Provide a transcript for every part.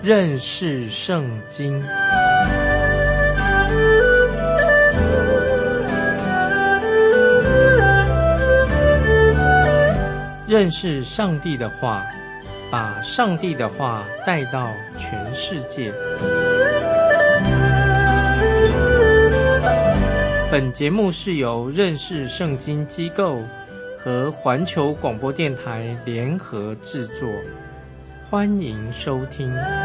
认识圣经。认识上帝的话，把上帝的话带到全世界。本节目是由认识圣经机构和环球广播电台联合制作，欢迎收听。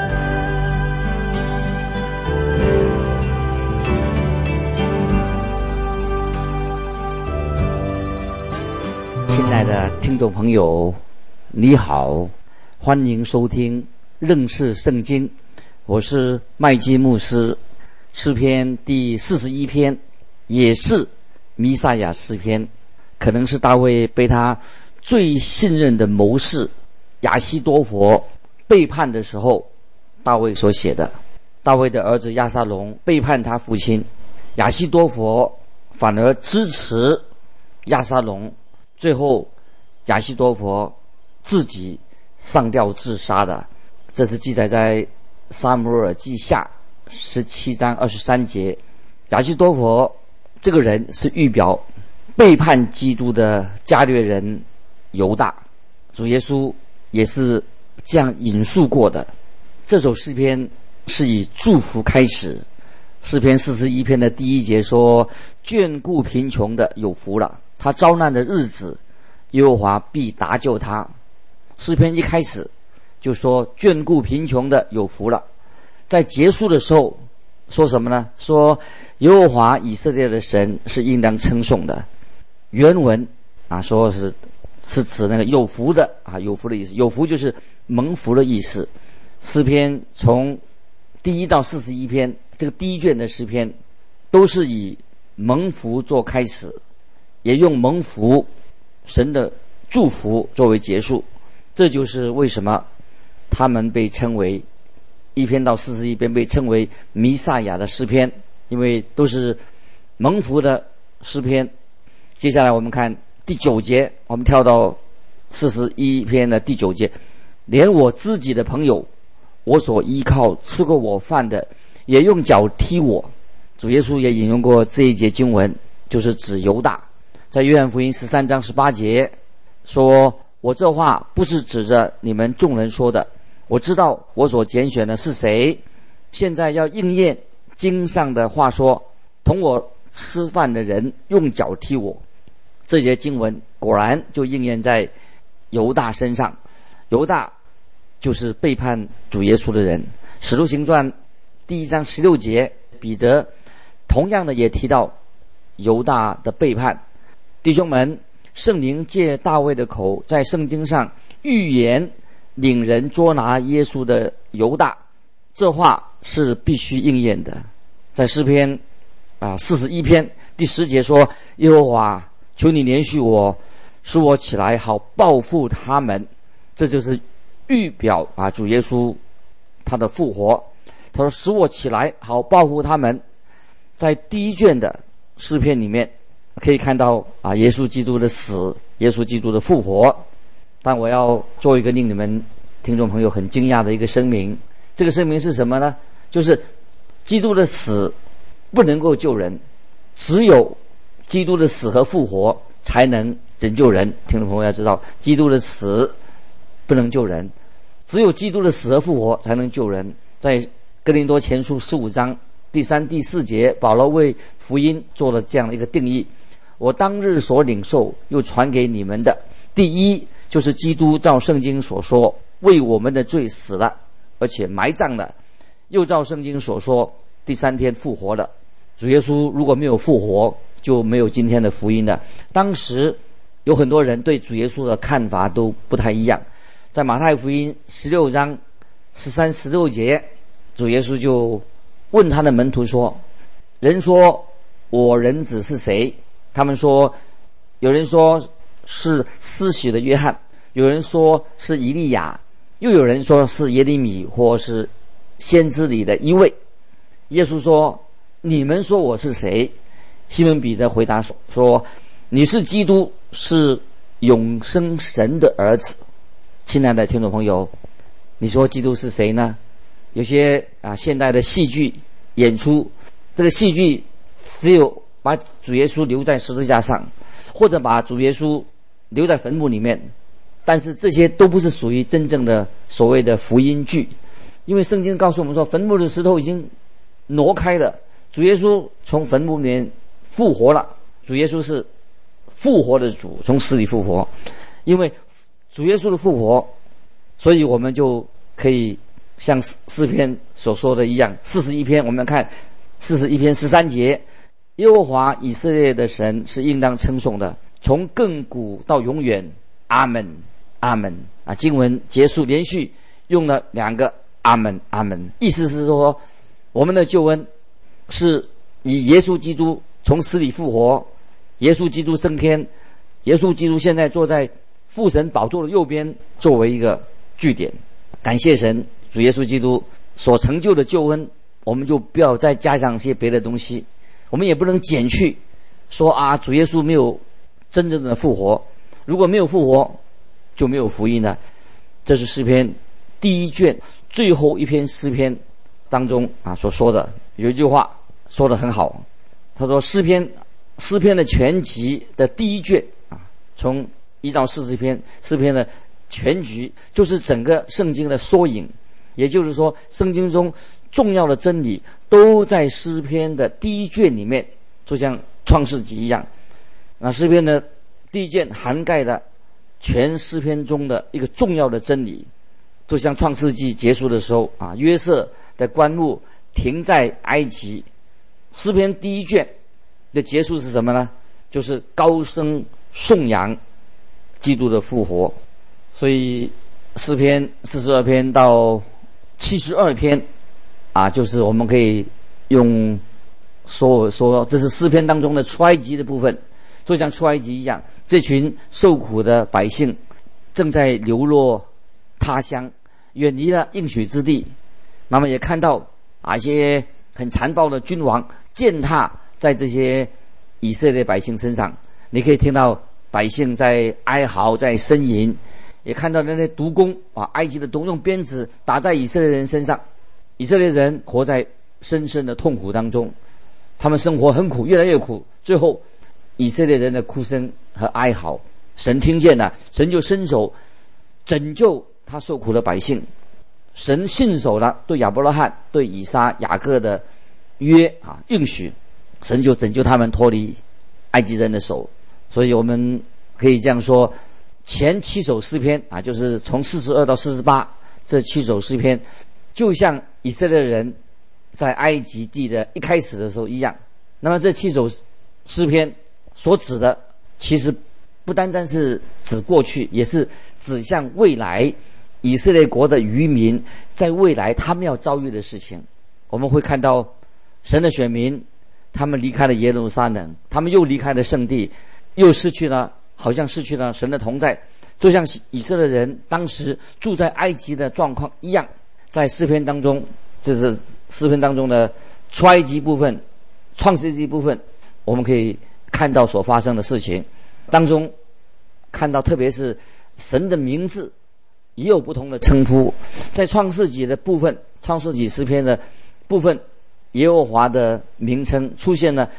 亲爱的听众朋友，你好，欢迎收听认识圣经，我是麦基牧师。诗篇第41篇也是弥赛亚诗篇，可能是大卫被他最信任的谋士亚希多弗背叛的时候，大卫所写的。大卫的儿子押沙龙背叛他父亲，亚希多弗反而支持押沙龙，最后亚希多弗自己上吊自杀的。这是记载在撒母耳记下17章23节。亚希多弗这个人是预表背叛基督的加略人犹大，主耶稣也是这样引述过的。这首诗篇是以祝福开始，诗篇41篇的第1节说：眷顾贫穷的有福了，他遭难的日子耶和华必搭救他。诗篇一开始就说眷顾贫穷的有福了，在结束的时候说什么呢？说耶和华以色列的神是应当称颂的。原文说是指那个有福的有福的意思，有福就是蒙福的意思。诗篇从第1到41篇，这个第一卷的诗篇都是以蒙福做开始，也用蒙福神的祝福作为结束。这就是为什么他们被称为1篇到41篇被称为弥赛亚的诗篇，因为都是蒙福的诗篇。接下来我们看第9节，我们跳到41篇的第9节。连我自己的朋友，我所依靠吃过我饭的，也用脚踢我。主耶稣也引用过这一节经文，就是指犹大，在约翰福音13章18节说：我这话不是指着你们众人说的，我知道我所拣选的是谁，现在要应验经上的话说，同我吃饭的人用脚踢我。这节经文果然就应验在犹大身上。犹大就是背叛主耶稣的人。使徒行传第1章16节，彼得同样的也提到犹大的背叛。弟兄们，圣灵借大卫的口在圣经上预言领人捉拿耶稣的犹大，这话是必须应验的。在诗篇41篇第10节说：耶和华，求你怜恤我，使我起来好报复他们。这就是预表主耶稣他的复活。他说使我起来好报复他们。在第1卷的诗篇里面可以看到耶稣基督的死，耶稣基督的复活。但我要做一个令你们听众朋友很惊讶的一个声明。这个声明是什么呢？就是基督的死不能够救人，只有基督的死和复活才能拯救人。听众朋友要知道，基督的死不能救人，只有基督的死和复活才能救人。在哥林多前书15章第3、第4节，保罗为福音做了这样的一个定义：我当日所领受又传给你们的，第一就是基督照圣经所说为我们的罪死了，而且埋葬了，又照圣经所说第3天复活了。主耶稣如果没有复活，就没有今天的福音了。当时有很多人对主耶稣的看法都不太一样。在马太福音16章13、16节，主耶稣就问他的门徒说：人说我人子是谁？他们说，有人说是施洗的约翰，有人说是以利亚，又有人说是耶利米或是先知里的一位。耶稣说：你们说我是谁？西门彼得回答说：你是基督，是永生神的儿子。亲爱的听众朋友，你说基督是谁呢？ 有些现代的戏剧演出，这个戏剧只有把主耶稣留在十字架上，或者把主耶稣留在坟墓里面，但是这些都不是属于真正的所谓的福音剧。因为圣经告诉我们说，坟墓的石头已经挪开了，主耶稣从坟墓里面复活了，主耶稣是复活的主，从死里复活。因为主耶稣的复活，所以我们就可以像诗篇所说的一样，41篇我们看41篇13节，耶和华以色列的神是应当称颂的，从亘古到永远，阿门阿门。经文结束连续用了2个阿门阿门，意思是说我们的救恩是以耶稣基督从死里复活，耶稣基督升天，耶稣基督现在坐在父神宝座的右边作为一个据点。感谢神，主耶稣基督所成就的救恩，我们就不要再加上一些别的东西，我们也不能减去说主耶稣没有真正的复活，如果没有复活就没有福音了。这是诗篇第1卷最后一篇诗篇当中所说的，有一句话说得很好，他说诗篇的全集的第1卷从1到40篇，诗篇的全局就是整个圣经的缩影，也就是说圣经中重要的真理都在诗篇的第1卷里面，就像创世纪一样。那诗篇的第1卷涵盖了全诗篇中的一个重要的真理，就像创世纪结束的时候约瑟的棺木停在埃及，诗篇第1卷的结束是什么呢？就是高声颂扬基督的复活。所以诗篇42篇到72篇就是我们可以用说这是诗篇当中的出埃及的部分，就像出埃及一样，这群受苦的百姓正在流落他乡，远离了应许之地。那么也看到一些很残暴的君王践踏在这些以色列百姓身上，你可以听到百姓在哀嚎，在呻吟，也看到那些毒弓埃及的毒用鞭子打在以色列人身上，以色列人活在深深的痛苦当中，他们生活很苦，越来越苦，最后以色列人的哭声和哀嚎神听见了，神就伸手拯救他受苦的百姓。神信守了对亚伯拉罕对以撒雅各的约应许，神就拯救他们脱离埃及人的手。所以我们可以这样说，前7首诗篇就是从42到48这7首诗篇，就像以色列人在埃及地的一开始的时候一样。那么这7首诗篇所指的其实不单单是指过去，也是指向未来以色列国的渔民在未来他们要遭遇的事情。我们会看到神的选民，他们离开了耶路撒冷，他们又离开了圣地，又好像失去了神的同在，就像以色列人当时住在埃及的状况一样。在诗篇当中，这是诗篇当中的出埃及部分、创世纪部分，我们可以看到所发生的事情当中，看到特别是神的名字也有不同的称呼。在创世纪的部分，创世纪诗篇的部分，耶和华的名称出现了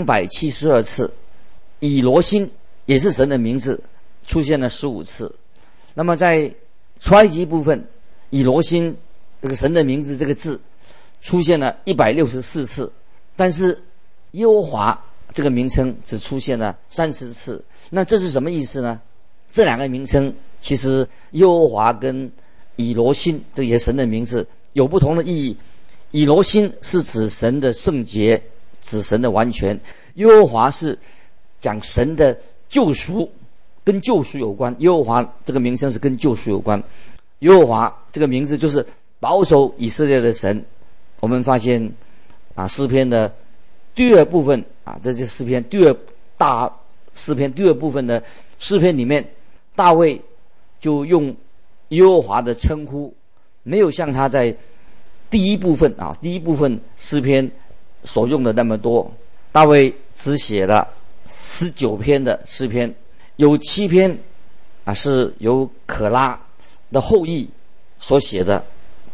272次，以罗心也是神的名字，出现了15次。那么在出埃及部分，以罗心这个神的名字这个字出现了164次，但是耶和华这个名称只出现了30次。那这是什么意思呢？这2个名称其实耶和华跟以罗心这也是神的名字有不同的意义。以罗心是指神的圣洁，指神的完全；耶和华是讲神的救赎，跟救赎有关。耶和华这个名称是跟救赎有关。耶和华这个名字就是保守以色列的神。我们发现诗篇的第2部分这是诗篇诗篇第2部分的诗篇里面，大卫就用耶和华的称呼，没有像他在第一部分诗篇所用的那么多。大卫只写了19篇的诗篇，有7篇是由可拉的后裔所写的，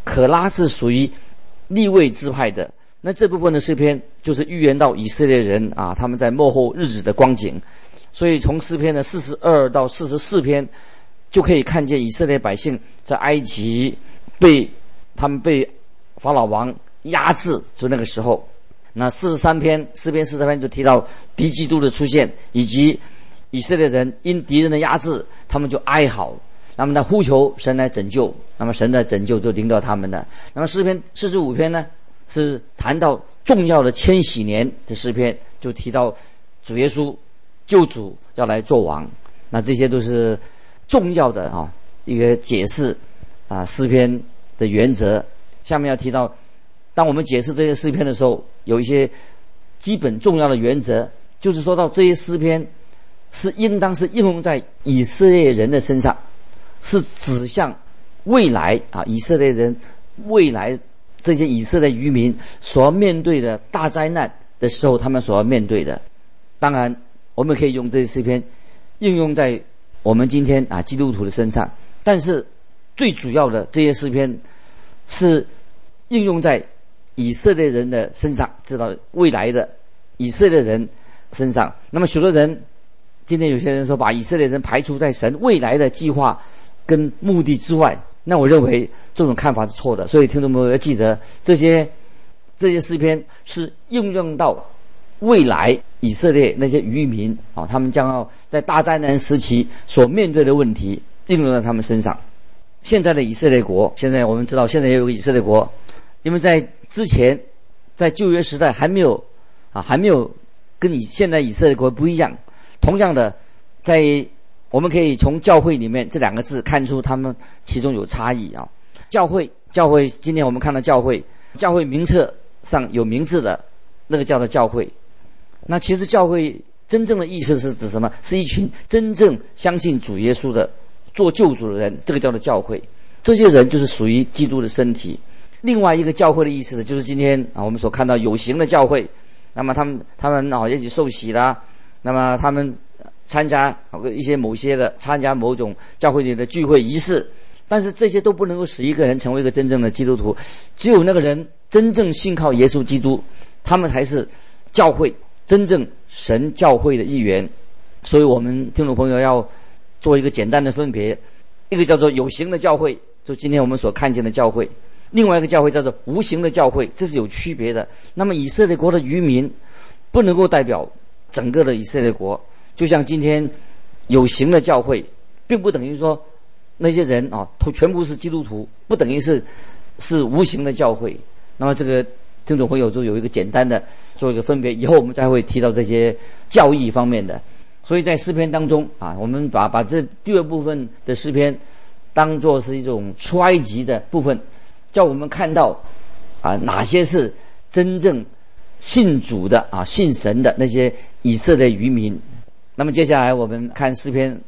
可拉是属于利未支派的。那这部分的诗篇就是预言到以色列人啊，他们在末后日子的光景。所以从诗篇的42到44篇就可以看见以色列百姓在埃及他们被法老王压制，就那个时候。那诗篇43篇就提到敌基督的出现，以及以色列人因敌人的压制，他们就哀嚎，那么呢呼求神来拯救，那么神的拯救就临到他们了。那么诗篇45篇呢是谈到重要的千禧年的诗篇，就提到主耶稣救主要来做王。那这些都是重要的一个解释诗篇的原则。下面要提到，当我们解释这些诗篇的时候，有一些基本重要的原则，就是说到这些诗篇是应当是应用在以色列人的身上，是指向未来以色列人未来这些以色列渔民所要面对的大灾难的时候，他们所要面对的。当然我们可以用这些诗篇应用在我们今天基督徒的身上，但是最主要的这些诗篇是应用在以色列人的身上，知道未来的以色列人身上。那么许多人今天有些人说把以色列人排除在神未来的计划跟目的之外，那我认为这种看法是错的。所以听众朋友要记得，这些诗篇是应用到未来以色列那些渔民他们将要在大灾难时期所面对的问题应用在他们身上。现在的以色列国，现在我们知道现在也有个以色列国，因为在之前在旧约时代还没有跟现在以色列国不一样。同样的，我们可以从教会里面这两个字看出他们其中有差异教会今天我们看到教会名册上有名字的那个叫做教会。那其实教会真正的意思是指什么？是一群真正相信主耶稣的做救主的人，这个叫做教会。这些人就是属于基督的身体。另外一个教会的意思就是今天我们所看到有形的教会，那么他们一起受洗啦，那么他们参加某些的参加某种教会里的聚会仪式，但是这些都不能够使一个人成为一个真正的基督徒。只有那个人真正信靠耶稣基督，他们才是教会真正神教会的一员。所以我们听众朋友要做一个简单的分别，一个叫做有形的教会，就今天我们所看见的教会；另外一个教会叫做无形的教会，这是有区别的。那么以色列国的渔民不能够代表整个的以色列国，就像今天有形的教会并不等于说那些人全部是基督徒，不等于是无形的教会。那么这个听众朋友就有一个简单的做一个分别，以后我们再会提到这些教义方面的。所以在诗篇当中我们把这第二部分的诗篇当作是一种出埃及的部分，叫我们看到哪些是真正信主的信神的那些以色列渔民。那么接下来我们看诗篇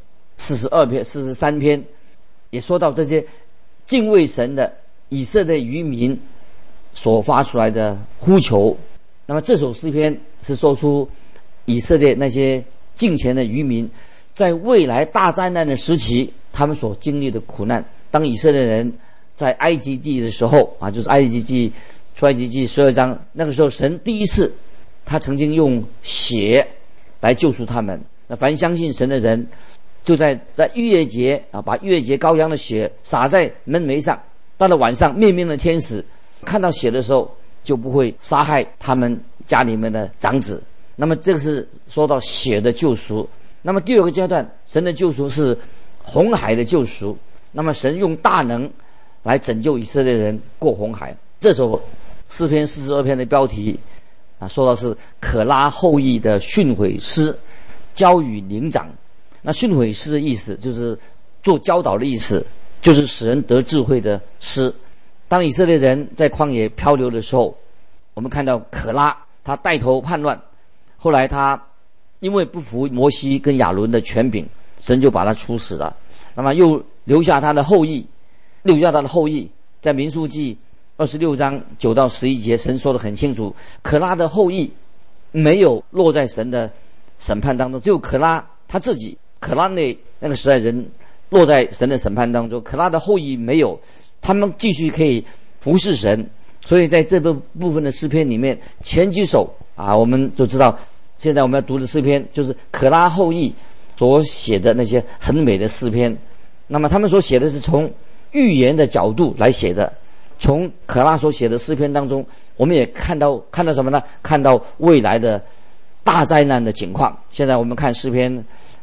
43篇，也说到这些敬畏神的以色列渔民所发出来的呼求。那么这首诗篇是说出以色列那些敬虔的渔民在未来大灾难的时期他们所经历的苦难。当以色列人在埃及地的时候就是出埃及记12章，那个时候神第一次他曾经用血来救赎他们。那凡相信神的人就在逾越节把逾越节羔羊的血洒在门楣上，到了晚上灭命的天使看到血的时候就不会杀害他们家里面的长子。那么这个是说到血的救赎。那么第二个阶段，神的救赎是红海的救赎。那么神用大能来拯救以色列人过红海。这首诗篇42篇的标题说到是可拉后裔的训诲诗，教与灵长。那训诲诗的意思就是做教导的意思，就是使人得智慧的诗。当以色列人在旷野漂流的时候，我们看到可拉他带头叛乱，后来他因为不服摩西跟亚伦的权柄，神就把他处死了。那么又留下他的后裔，在民数记26章9到11节，神说得很清楚，可拉的后裔没有落在神的审判当中，只有可拉他自己，可拉那个时代人落在神的审判当中，可拉的后裔没有，他们继续可以服侍神。所以在这部分的诗篇里面，前几首我们就知道，现在我们要读的诗篇就是可拉后裔所写的那些很美的诗篇。那么他们所写的是从预言的角度来写的，从可拉所写的诗篇当中，我们也看到什么呢？看到未来的大灾难的情况。现在我们看诗篇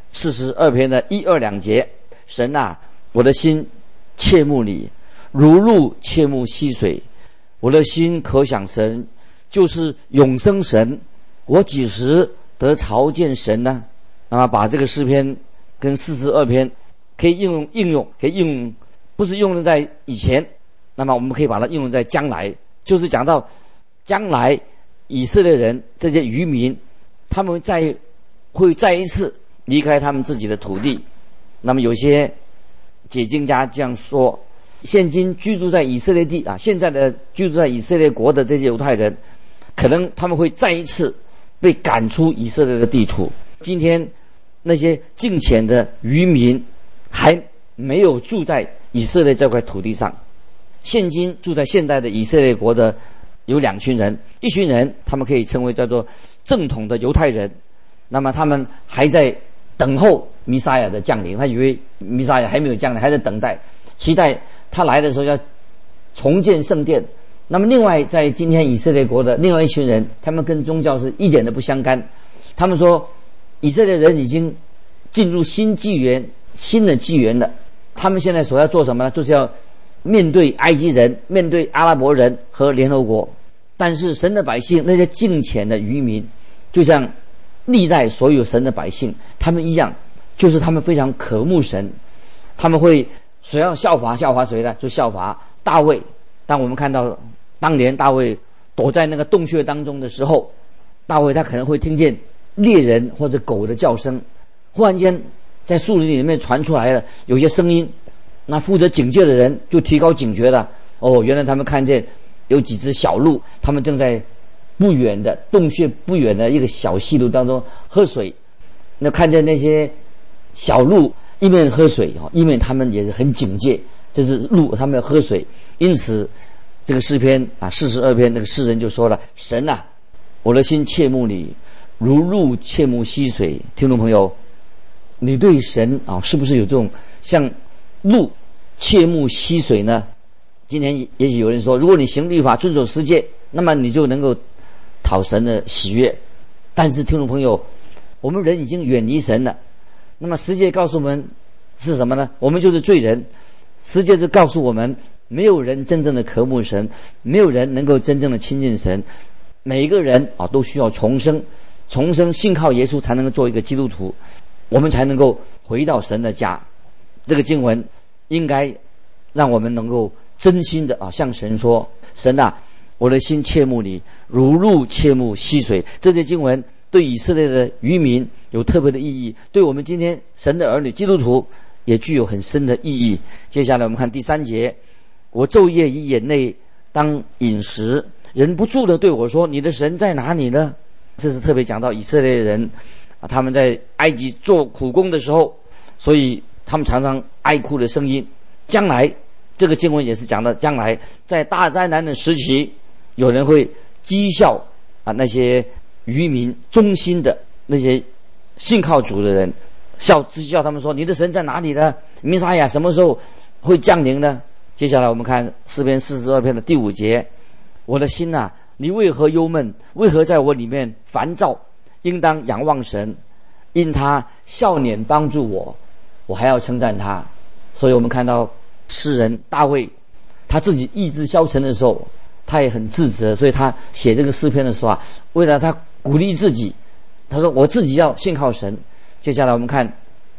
42篇的1、2、2节，神啊，我的心切慕你，如鹿切慕溪水。我的心可想神，就是永生神，我几时得朝见神呢？那么把这个诗篇跟42篇可以应用，不是用在以前，那么我们可以把它应用在将来，就是讲到将来以色列人这些渔民，他们会再一次离开他们自己的土地。那么有些解经家这样说，现今居住在以色列地现在的居住在以色列国的这些犹太人，可能他们会再一次被赶出以色列的地图。今天那些敬虔的渔民还没有住在以色列这块土地上。现今住在现代的以色列国的有2群人，一群人他们可以称为叫做正统的犹太人，那么他们还在等候弥赛亚的降临，他以为弥赛亚还没有降临，还在等待，期待他来的时候要重建圣殿。那么另外在今天以色列国的另外一群人，他们跟宗教是一点都不相干。他们说以色列人已经进入新的纪元了，他们现在所要做什么呢？就是要面对埃及人，面对阿拉伯人和联合国。但是神的百姓，那些敬虔的渔民，就像历代所有神的百姓他们一样，就是他们非常渴慕神，他们会谁要效法谁呢？就效法大卫。当我们看到当年大卫躲在那个洞穴当中的时候，大卫他可能会听见猎人或者狗的叫声，忽然间在树林里面传出来了有些声音，那负责警戒的人就提高警觉了。原来他们看见有几只小鹿，他们正在不远的洞穴不远的一个小溪流当中喝水。那看见那些小鹿一面喝水一面他们也是很警戒，这是鹿他们要喝水。因此这个诗篇42篇那个诗人就说了，神啊，我的心切慕你，如鹿切慕溪水。听众朋友，你对神是不是有这种像鹿切慕溪水呢？今天也许有人说，如果你行律法遵守十诫，那么你就能够讨神的喜悦。但是听众朋友，我们人已经远离神了，那么十诫告诉我们是什么呢？我们就是罪人。十诫是告诉我们，没有人真正的渴慕神，没有人能够真正的亲近神。每一个人都需要重生，信靠耶稣才能够做一个基督徒，我们才能够回到神的家。这个经文应该让我们能够真心的向神说，神啊，我的心切慕你，如鹿切慕溪水。这些经文对以色列的渔民有特别的意义，对我们今天神的儿女基督徒也具有很深的意义。接下来我们看第3节，我昼夜以眼泪当饮食，忍不住的对我说，你的神在哪里呢？这是特别讲到以色列人他们在埃及做苦工的时候，所以他们常常哀哭的声音。将来这个经文也是讲到，将来在大灾难的时期，有人会讥笑那些渔民忠心的那些信靠主的人，讥笑他们说，你的神在哪里呢？弥赛亚什么时候会降临呢？接下来我们看诗篇42篇的第5节，我的心啊，你为何忧闷？为何在我里面烦躁？应当仰望神，因他笑脸帮助我，我还要称赞他。所以我们看到诗人大卫，他自己意志消沉的时候，他也很自责，所以他写这个诗篇的时候为了他鼓励自己，他说我自己要信靠神。接下来我们看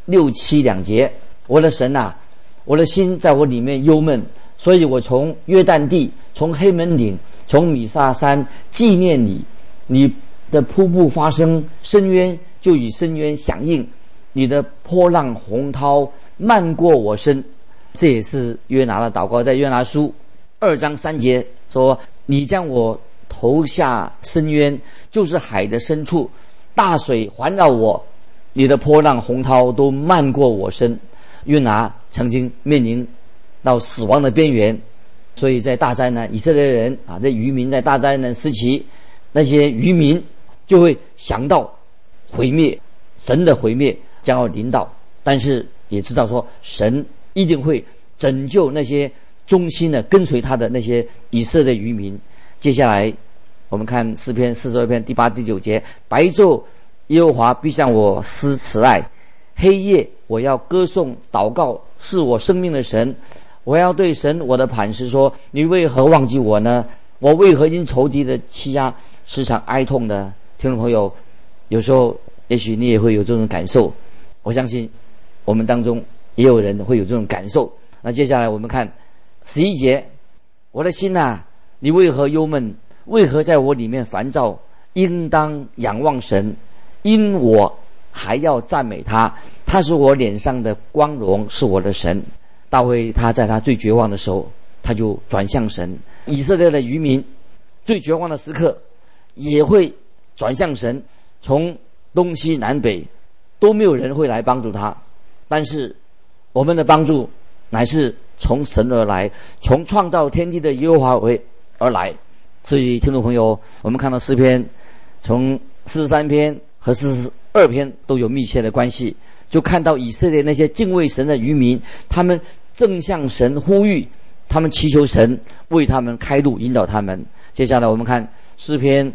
6、7、2节，我的神啊，我的心在我里面忧闷，所以我从约旦地，从黑门岭，从米沙山纪念你。你的瀑布发声，深渊就与深渊响应，你的波浪洪涛漫过我身。这也是约拿的祷告，在约拿书2章3节说，你将我投下深渊，就是海的深处，大水环绕我，你的波浪洪涛都漫过我身。约拿曾经面临到死亡的边缘， 所以在大灾难，以色列人啊，这渔民在大灾难时期，那些渔民就会想到毁灭，神的毁灭将要临到，但是也知道说神一定会拯救那些忠心的跟随他的那些以色列渔民。接下来我们看诗篇42篇第8、第9节，白昼耶和华必向我施慈爱，黑夜我要歌颂祷告，是我生命的神。我要对神我的磐石说，你为何忘记我呢？我为何因仇敌的欺压时常哀痛呢？听众朋友，有时候也许你也会有这种感受，我相信我们当中也有人会有这种感受。那接下来我们看11节，我的心啊，你为何忧闷？为何在我里面烦躁？应当仰望神，因我还要赞美他，他是我脸上的光荣，是我的神。大卫他在他最绝望的时候，他就转向神。以色列的渔民最绝望的时刻也会转向神，从东西南北都没有人会来帮助他，但是我们的帮助乃是从神而来，从创造天地的耶和华而来。所以听众朋友，我们看到诗篇从43篇和42篇都有密切的关系，就看到以色列那些敬畏神的渔民，他们正向神呼吁，他们祈求神为他们开路，引导他们。接下来我们看诗篇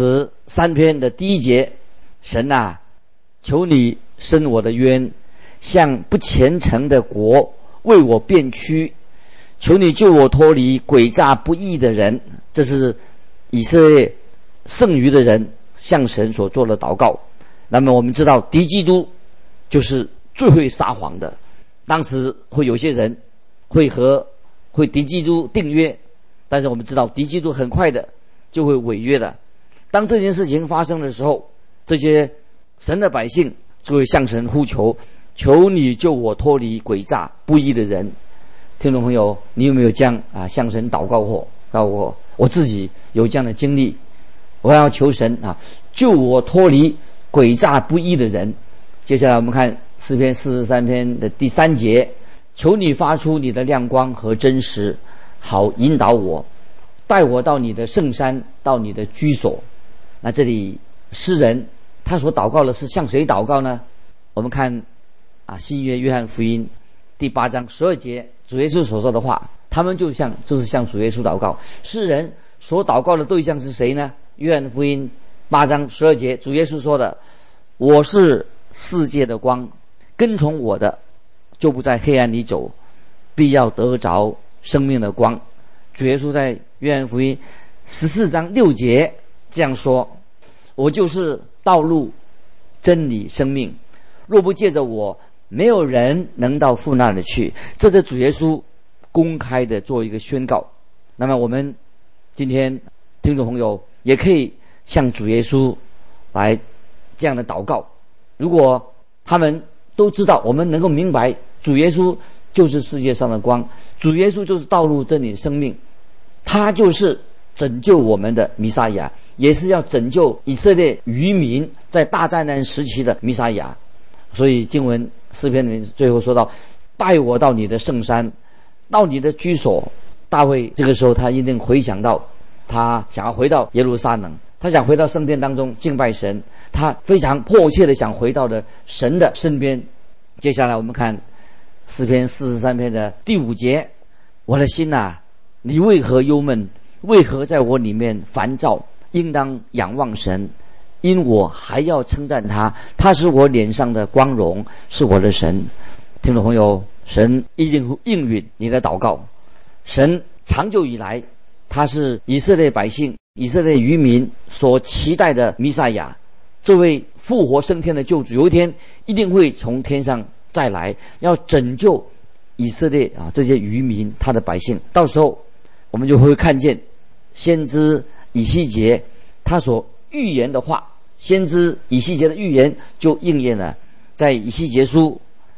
43篇的第1节，神啊，求你伸我的冤，向不虔诚的国为我辩屈，求你救我脱离诡诈不义的人。这是以色列剩余的人向神所做的祷告。那么我们知道敌基督就是最会撒谎的，当时会有些人会敌基督订约，但是我们知道敌基督很快的就会违约的。当这件事情发生的时候，这些神的百姓就会向神呼求，求你救我脱离诡诈不义的人。听众朋友，你有没有这样向神祷告过？我自己有这样的经历，我要求神救我脱离诡诈不义的人。接下来我们看诗篇43篇的第3节，求你发出你的亮光和真实，好引导我，带我到你的圣山，到你的居所。那这里诗人他所祷告的是向谁祷告呢？我们看新约约翰福音第8章12节，主耶稣所说的话，他们就是向主耶稣祷告。诗人所祷告的对象是谁呢？约翰福音8章12节，主耶稣说的，我是世界的光，跟从我的就不在黑暗里走，必要得着生命的光。主耶稣在约翰福音14章6节这样说，我就是道路真理生命，若不借着我，没有人能到父那里去。这是主耶稣公开的做一个宣告。那么我们今天听众朋友也可以向主耶稣来这样的祷告。如果他们都知道，我们能够明白主耶稣就是世界上的光，主耶稣就是道路真理生命，他就是拯救我们的弥撒亚，也是要拯救以色列渔民在大灾难时期的弥撒亚。所以经文诗篇里面最后说到，带我到你的圣山，到你的居所。大卫这个时候他一定回想到，他想要回到耶路撒冷，他想回到圣殿当中敬拜神，他非常迫切的想回到的神的身边。接下来我们看诗篇43篇的第5节，我的心啊，你为何忧闷？为何在我里面烦躁？应当仰望神，因我还要称赞他，他是我脸上的光荣，是我的神。听众朋友，神一定会应允你的祷告。神长久以来，他是以色列百姓、以色列渔民所期待的弥赛亚，这位复活升天的救主，有一天一定会从天上再来，要拯救以色列这些渔民，他的百姓。到时候我们就会看见先知以西结他所预言的话，先知以西结的预言就应验了。在以西结书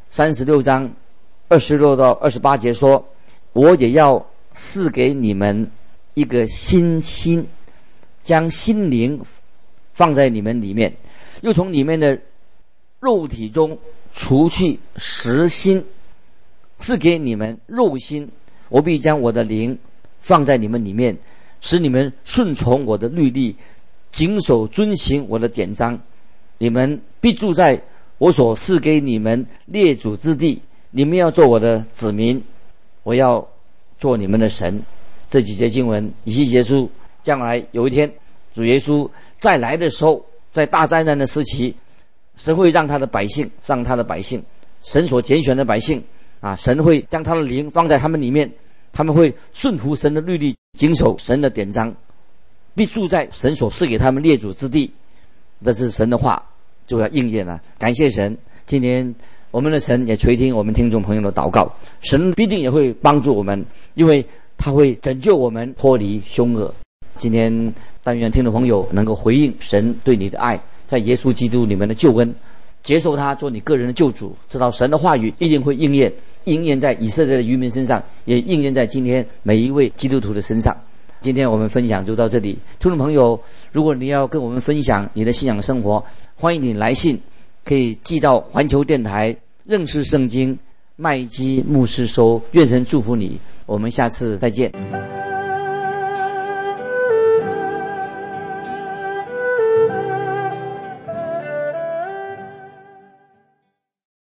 36章26到28节说，我也要赐给你们一个新心，将心灵放在你们里面，又从你们的肉体中除去实心，赐给你们肉心。我必将我的灵放在你们里面，使你们顺从我的律例，谨守遵行我的典章。你们必住在我所赐给你们列祖之地，你们要做我的子民，我要做你们的神。这几节经文以西结书，将来有一天主耶稣再来的时候，在大灾难的时期，神会让他的百姓，神所拣选的百姓神会将他的灵放在他们里面，他们会顺服神的律例，谨守神的典章，必住在神所赐给他们列祖之地。这是神的话就要应验了。感谢神，今天我们的神也垂听我们听众朋友的祷告，神必定也会帮助我们，因为他会拯救我们脱离凶恶。今天但愿听众朋友能够回应神对你的爱，在耶稣基督里面的救恩，接受他做你个人的救主，知道神的话语一定会应验在以色列的渔民身上，也应验在今天每一位基督徒的身上。今天我们分享就到这里，听众朋友，如果你要跟我们分享你的信仰生活，欢迎你来信，可以寄到环球电台认识圣经麦基牧师收。愿神祝福你，我们下次再见。